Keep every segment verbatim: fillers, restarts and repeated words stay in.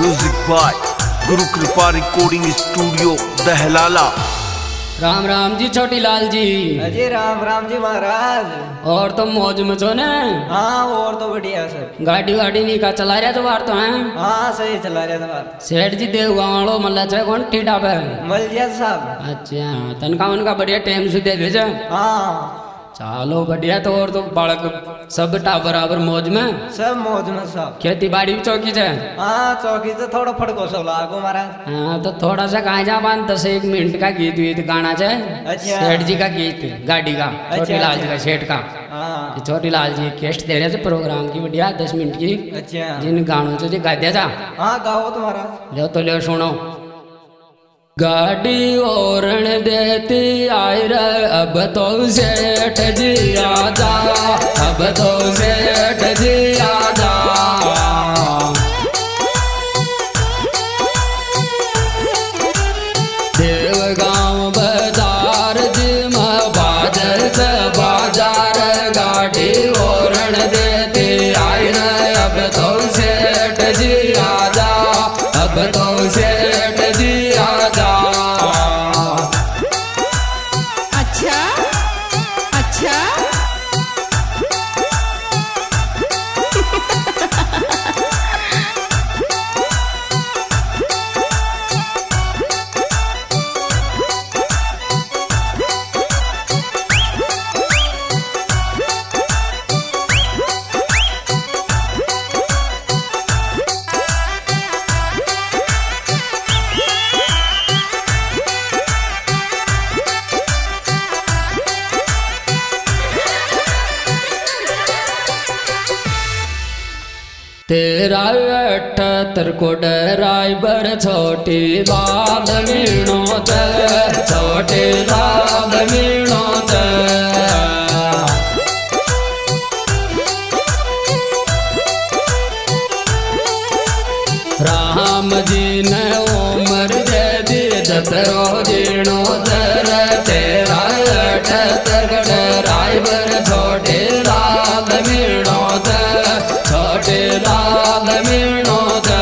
Music by Guru Kripa recording studio Dahlala. राम राम जी छोटी लाल जी। अजय राम राम जी महाराज। और तो मौज में छो ने? हाँ और तो बढ़िया सर। गाड़ी वाड़ी नहीं का चला रहा तो बार तो है? हाँ सही चला रहा था। सेठ जी देव गाँव मल्ला चाहे कौन ठीठा पे मलजिया साहब। अच्छा तनका उनका बढ़िया टाइम से दे भेजा। हाँ चलो बढ़िया। तो और तो बालक सब टा बराबर मौज में? सब मौज में सब। खेती बाड़ी भी चौकी है? हाँ चौकी से थोड़ा फड़को सब लागो महाराज। हाँ तो थोड़ा सा कहा जा पान दस एक मिनट का गीत वीत गाना चाहे। अच्छा। सेठ जी का गीत गाड़ी का। छोटी लाल जी का सेठ का। हाँ छोटी लाल जी केस्ट दे रहे थे प्रोग्राम की बढ़िया दस मिनट की। अच्छा जिन गानों से गा दिया जा। हाँ गाओ तुम्हारा। लो तो लो सुनो। गाड़ी ओरण देती आई रे अब तो सेठ जी आजा, अब तो सेठ जी आजा। देव गाँव बाजार जी में बाजर से बाजार गाड़ी ओरण देती आई रे अब तो सेठ जी आजा, अब तो सेठ जी आजा। अच्छा अच्छा तेरा अठहत्तर को ड्राइवर छोटी लाल मीणो ते, छोटी लाल मीणो ते। राम जी ने उम्र दे दी जतरो जीणो दर। तेरा अठहत्तर को ड्राइवर छोटी लाल मीणो ते, छोटी लाल मीणो ते।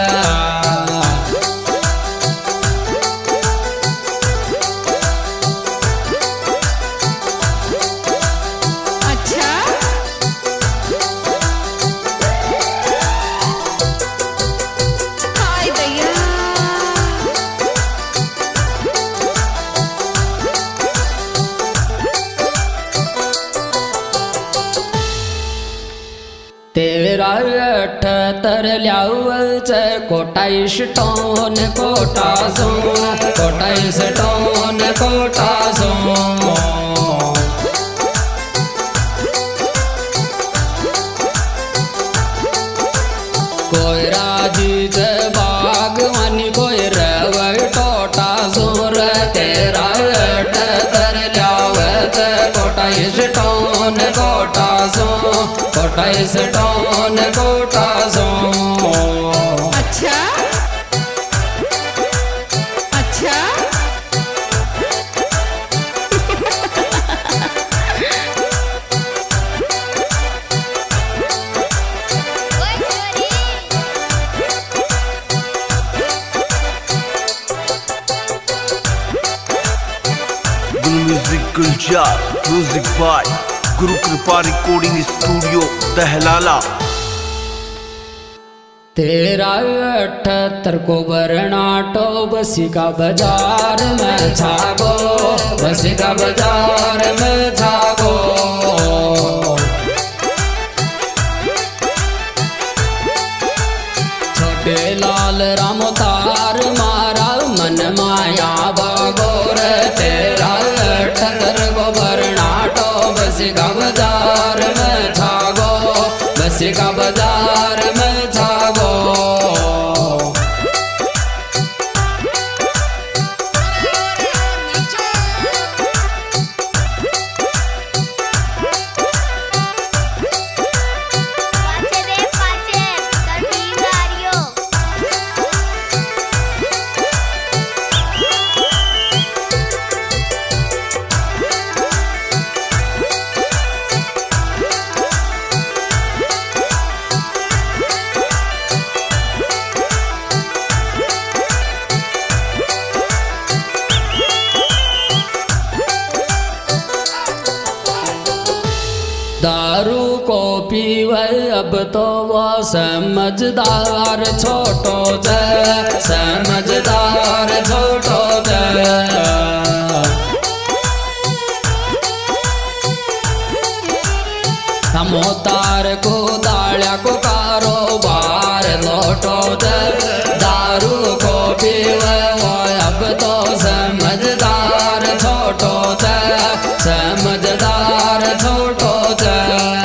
अच्छा हाय भैया तेरा अठहत्तर ल्याऊ चे कोटा स्टोन कोटा सो, कोटा स्टोन कोटा सो। कोई राजी चे बागवानी कोई रवै टोटा सोर। तेरा अठहत्तर ल्याऊ चे कोटा स्टोन कोटा सो, कोटा स्टोन कोटा सो। अच्छा अच्छा गुल music Gulzar music by Guru Kripa recording studio दहलाला। तेरा अठहत्तर को बरनाटो बसी का बाजार में छागो, बसी का बाजार में छागो। छोटे लाल राम तार मारा मन माया बागोर। तेरा अठहत्तर को बरनाटो बसी का बाजार में छागो, बसी का बाजार में छागो। पीवे अब तो वो समझदार छोटो जे समझदार छोटो जे हमो तार को दालिया को कारोबार लौटो दे दारू को पीवे वो अब तो समझदार छोटो दे समझदार छोटो दे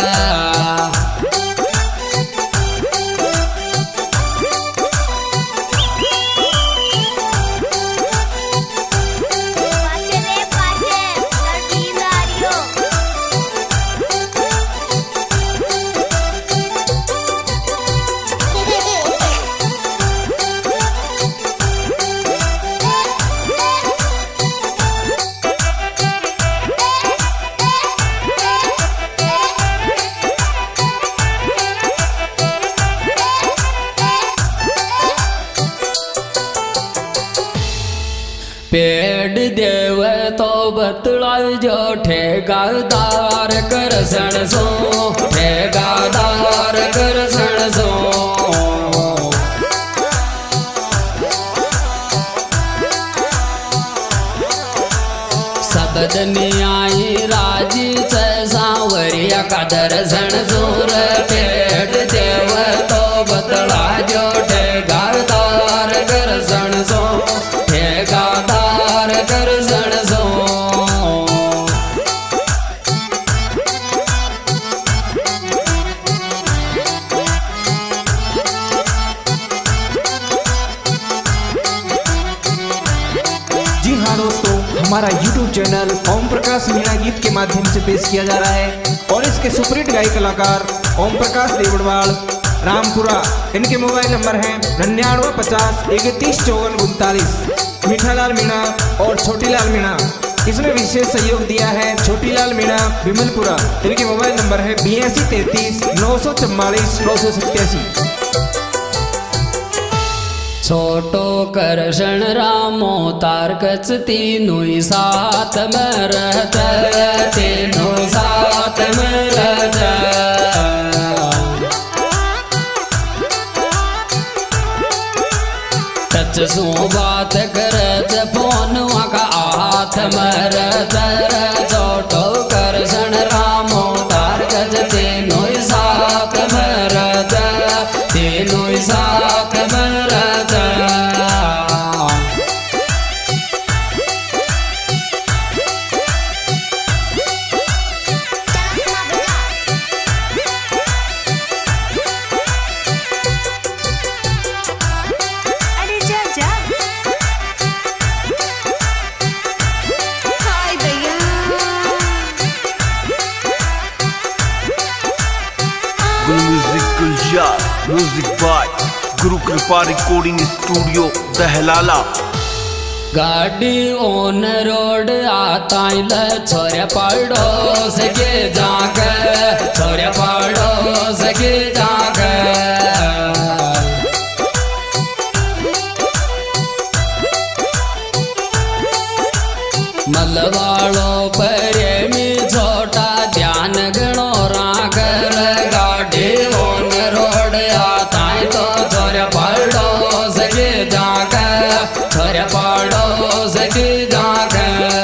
पेड़ देव तो बतला जो ठेगादार कर सण सो ठेगादार कर सण सो सब दुनियाई राजी से सांवरिया का दर्शन जोर पेड़ देव तो बतला जो ठेगादार कर सण सो ठेगादार कर सण सो जी हाँ दोस्तों, हमारा यूट्यूब चैनल ओम प्रकाश मीणा गीत के माध्यम से पेश किया जा रहा है और इसके सुपरहिट गायक कलाकार ओम प्रकाश देवड़वाल रामपुरा। इनके मोबाइल नंबर हैं निन्यानवे पचास इकतीस चौवन उनतालीस। मीठालाल मीणा और छोटीलाल मीणा, इसमें विशेष सहयोग दिया है छोटीलाल मीणा विमलपुरा। इनके मोबाइल नंबर है बयासी तैतीस नौ सौ चौवालीस नौ सौ सत्तासी। छोटो करशन रामो तार कच तीनों ही साथ में रहता तीनों साथ में रहता टच सो बात कर फोन का हाथ में रहता छोटो करशन रामो तार कच तीनों ही साथ में रहता तीनों ही साथ में रहता music Gulzar music by Guru Kripa recording studio दहलाला। गाड़ी ऑन रोड आता छोरे पड़ोस के जाके छोरे पड़ोस के जाके मलवाड़ो प्रेमी छोटा ध्यान गणो राकर गाड़ी ऑन रोड आता तो छोरे पड़ोस के जाके छोरे पड़ोस के जाके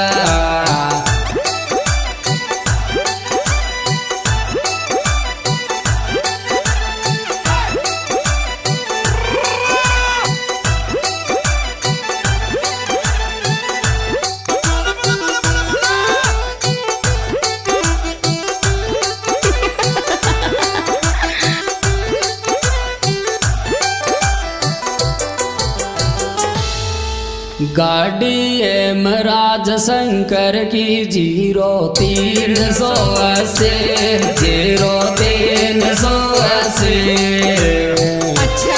गाड़ी एम राज शंकर की जीरो तीन सौ अस्सी जीरो तीन सौ अस्सी। अच्छा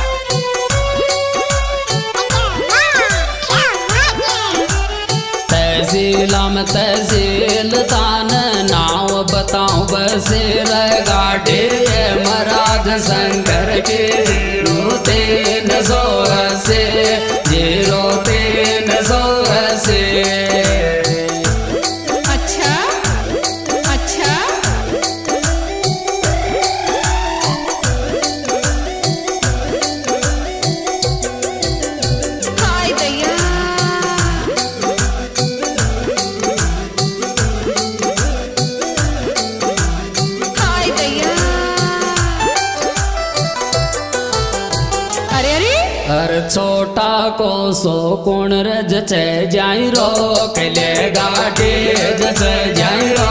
तहसीलम तहसील तान नाव बताऊं बसेर गाड़ी एम राज शंकर की जीरो तीन सौ अस्सी जीरो तीन सौ अस्सी। अच्छा अच्छा छोटा को सो कुण रज छे जाई रो कले गाड़ी जसे जाई रो